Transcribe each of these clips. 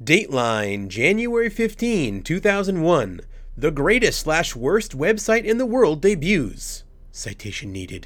Dateline, January 15, 2001. The greatest/worst website in the world debuts. Citation needed.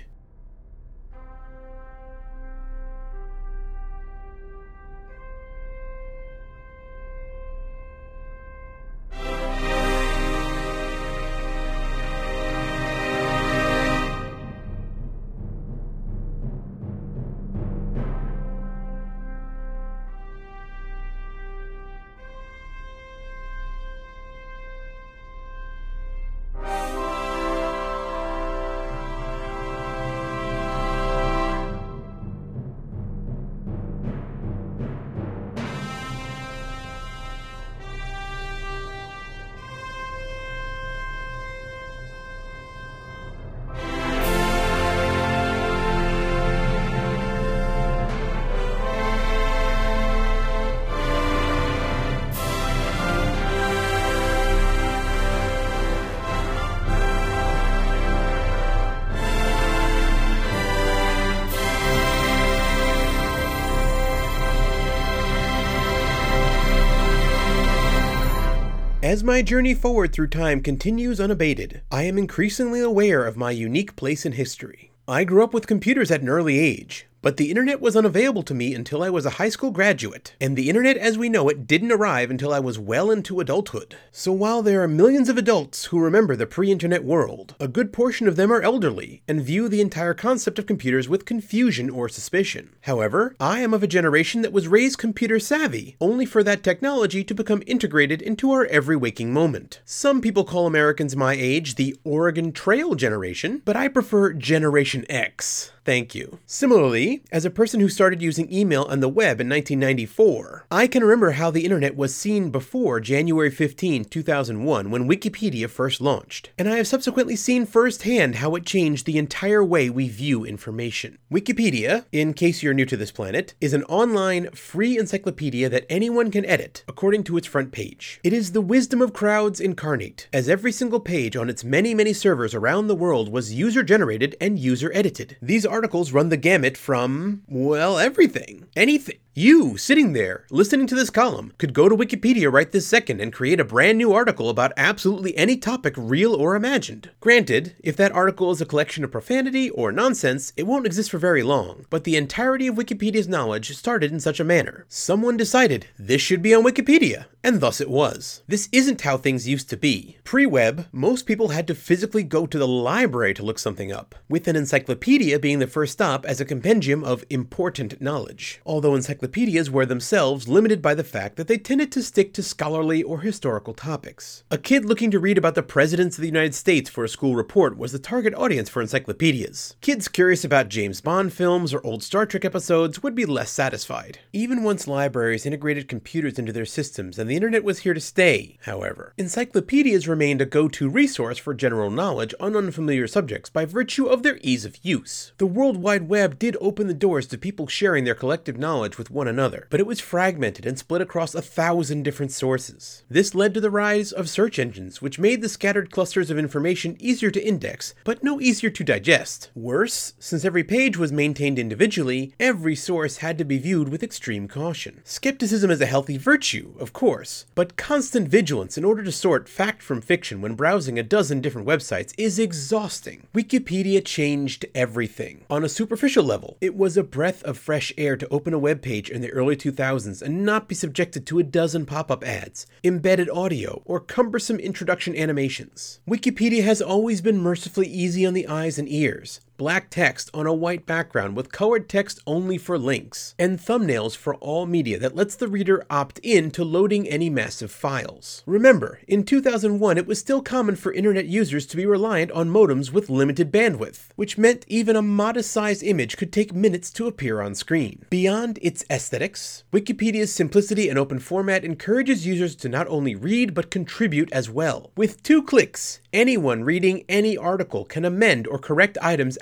As my journey forward through time continues unabated, I am increasingly aware of my unique place in history. I grew up with computers at an early age, but the internet was unavailable to me until I was a high school graduate, and the internet as we know it didn't arrive until I was well into adulthood. So while there are millions of adults who remember the pre-internet world, a good portion of them are elderly and view the entire concept of computers with confusion or suspicion. However, I am of a generation that was raised computer savvy, only for that technology to become integrated into our every waking moment. Some people call Americans my age the Oregon Trail generation, but I prefer Generation X. Thank you. Similarly, as a person who started using email and the web in 1994, I can remember how the internet was seen before January 15, 2001, when Wikipedia first launched. And I have subsequently seen firsthand how it changed the entire way we view information. Wikipedia, in case you're new to this planet, is an online, free encyclopedia that anyone can edit, according to its front page. It is the wisdom of crowds incarnate, as every single page on its many servers around the world was user-generated and user-edited. These articles run the gamut from, well, everything. Anything. You, sitting there, listening to this column, could go to Wikipedia right this second and create a brand new article about absolutely any topic, real or imagined. Granted, if that article is a collection of profanity or nonsense, it won't exist for very long, but the entirety of Wikipedia's knowledge started in such a manner. Someone decided this should be on Wikipedia, and thus it was. This isn't how things used to be. Pre-web, most people had to physically go to the library to look something up, with an encyclopedia being the first stop as a compendium of important knowledge. Although encyclopedias were themselves limited by the fact that they tended to stick to scholarly or historical topics. A kid looking to read about the presidents of the United States for a school report was the target audience for encyclopedias. Kids curious about James Bond films or old Star Trek episodes would be less satisfied. Even once libraries integrated computers into their systems and the internet was here to stay, however, encyclopedias remained a go-to resource for general knowledge on unfamiliar subjects by virtue of their ease of use. The World Wide Web did open the doors to people sharing their collective knowledge with one another, but it was fragmented and split across 1,000 different sources. This led to the rise of search engines, which made the scattered clusters of information easier to index, but no easier to digest. Worse, since every page was maintained individually, every source had to be viewed with extreme caution. Skepticism is a healthy virtue, of course, but constant vigilance in order to sort fact from fiction when browsing a dozen different websites is exhausting. Wikipedia changed everything. On a superficial level, it was a breath of fresh air to open a web page in the early 2000s and not be subjected to a dozen pop-up ads, embedded audio, or cumbersome introduction animations. Wikipedia has always been mercifully easy on the eyes and ears. Black text on a white background with colored text only for links, and thumbnails for all media that lets the reader opt in to loading any massive files. Remember, in 2001 it was still common for internet users to be reliant on modems with limited bandwidth, which meant even a modest-sized image could take minutes to appear on screen. Beyond its aesthetics, Wikipedia's simplicity and open format encourages users to not only read but contribute as well. With 2 clicks, anyone reading any article can amend or correct items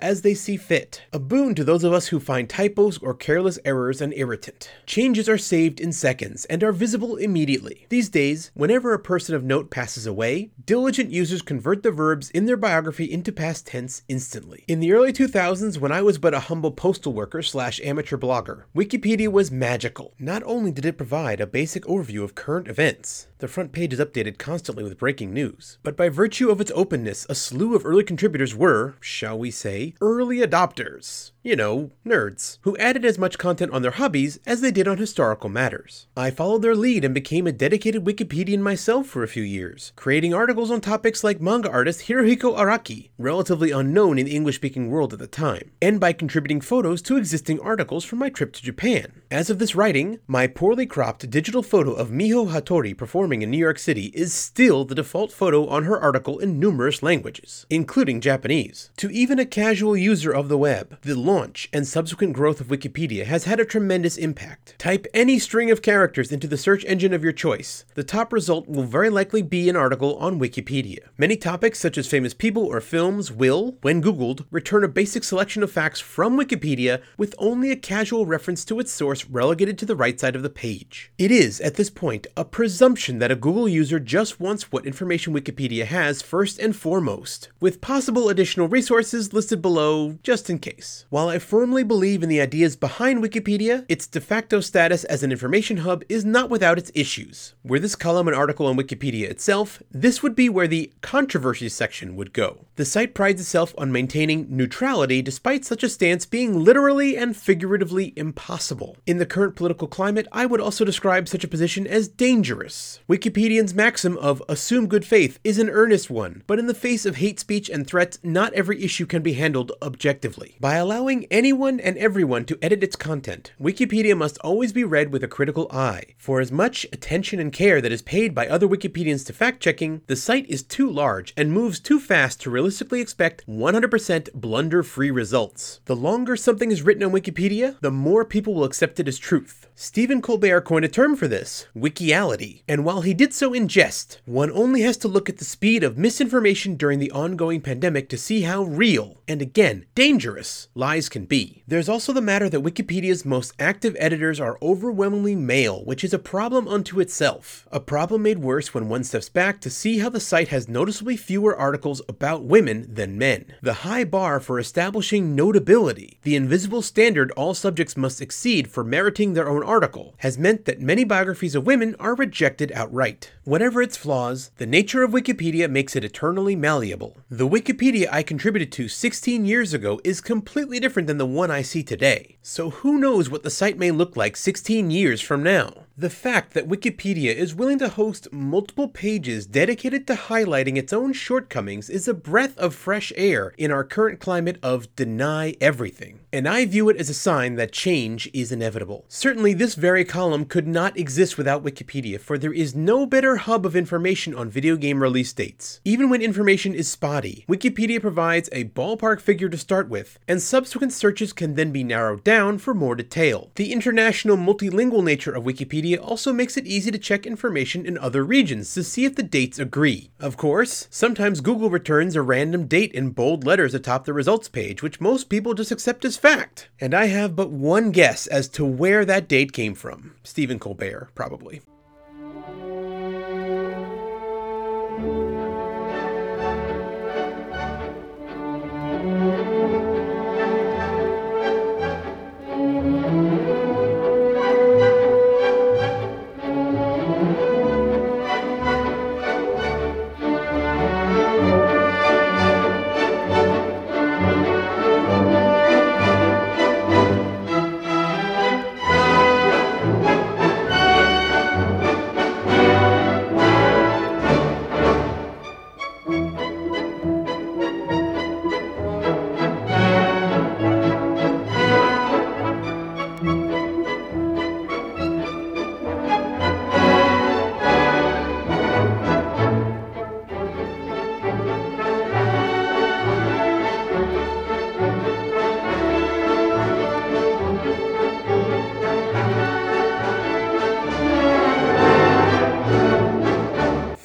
as they see fit, a boon to those of us who find typos or careless errors an irritant. Changes are saved in seconds and are visible immediately. These days, whenever a person of note passes away, diligent users convert the verbs in their biography into past tense instantly. In the early 2000s, when I was but a humble postal worker / amateur blogger, Wikipedia was magical. Not only did it provide a basic overview of current events, the front page is updated constantly with breaking news, but by virtue of its openness, a slew of early contributors were, shall we say, early adopters. You know, nerds, who added as much content on their hobbies as they did on historical matters. I followed their lead and became a dedicated Wikipedian myself for a few years, creating articles on topics like manga artist Hirohiko Araki, relatively unknown in the English-speaking world at the time, and by contributing photos to existing articles from my trip to Japan. As of this writing, my poorly cropped digital photo of Miho Hattori performing in New York City is still the default photo on her article in numerous languages, including Japanese. To even a casual user of the web, the launch and subsequent growth of Wikipedia has had a tremendous impact. Type any string of characters into the search engine of your choice. The top result will very likely be an article on Wikipedia. Many topics, such as famous people or films, will, when Googled, return a basic selection of facts from Wikipedia with only a casual reference to its source relegated to the right side of the page. It is, at this point, a presumption that a Google user just wants what information Wikipedia has first and foremost, with possible additional resources listed below just in case. While I firmly believe in the ideas behind Wikipedia, its de facto status as an information hub is not without its issues. Were this column an article on Wikipedia itself, this would be where the controversies section would go. The site prides itself on maintaining neutrality despite such a stance being literally and figuratively impossible. In the current political climate, I would also describe such a position as dangerous. Wikipedians' maxim of assume good faith is an earnest one, but in the face of hate speech and threats, not every issue can be handled objectively. By allowing anyone and everyone to edit its content, Wikipedia must always be read with a critical eye. For as much attention and care that is paid by other Wikipedians to fact-checking, the site is too large and moves too fast to realistically expect 100% blunder-free results. The longer something is written on Wikipedia, the more people will accept it as truth. Stephen Colbert coined a term for this, wikiality, and while he did so in jest, one only has to look at the speed of misinformation during the ongoing pandemic to see how real, and again, dangerous, lies can be. There's also the matter that Wikipedia's most active editors are overwhelmingly male, which is a problem unto itself. A problem made worse when one steps back to see how the site has noticeably fewer articles about women than men. The high bar for establishing notability, the invisible standard all subjects must exceed for meriting their own article, has meant that many biographies of women are rejected outright. Whatever its flaws, the nature of Wikipedia makes it eternally malleable. The Wikipedia I contributed to 16 years ago is completely different than the one I see today. So who knows what the site may look like 16 years from now? The fact that Wikipedia is willing to host multiple pages dedicated to highlighting its own shortcomings is a breath of fresh air in our current climate of deny everything. And I view it as a sign that change is inevitable. Certainly this very column could not exist without Wikipedia, for there is no better hub of information on video game release dates. Even when information is spotty, Wikipedia provides a ballpark figure to start with, and subsequent searches can then be narrowed down for more detail. The international multilingual nature of Wikipedia also makes it easy to check information in other regions to see if the dates agree. Of course, sometimes Google returns a random date in bold letters atop the results page, which most people just accept as fact. And I have but one guess as to where that date came from. Stephen Colbert, probably.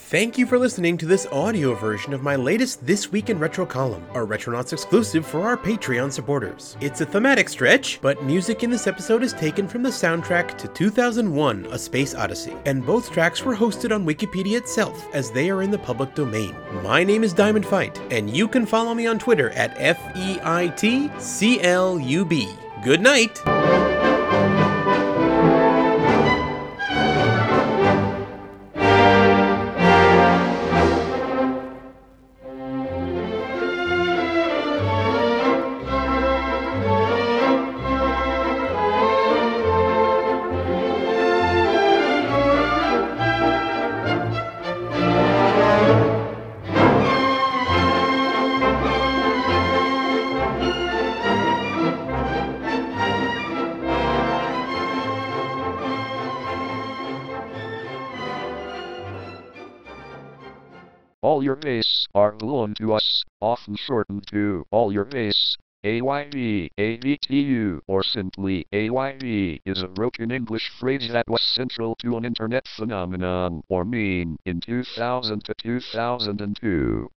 Thank you for listening to this audio version of my latest This Week in Retro column, our Retronauts exclusive for our Patreon supporters. It's a thematic stretch, but music in this episode is taken from the soundtrack to 2001: A Space Odyssey, and both tracks were hosted on Wikipedia itself, as they are in the public domain. My name is Diamond Fight, and you can follow me on Twitter at FEITCLUB. Good night! All your base are belong to us, often shortened to all your base. AYB, ABTU, or simply AYB is a broken English phrase that was central to an internet phenomenon, or meme, in 2000 to 2002.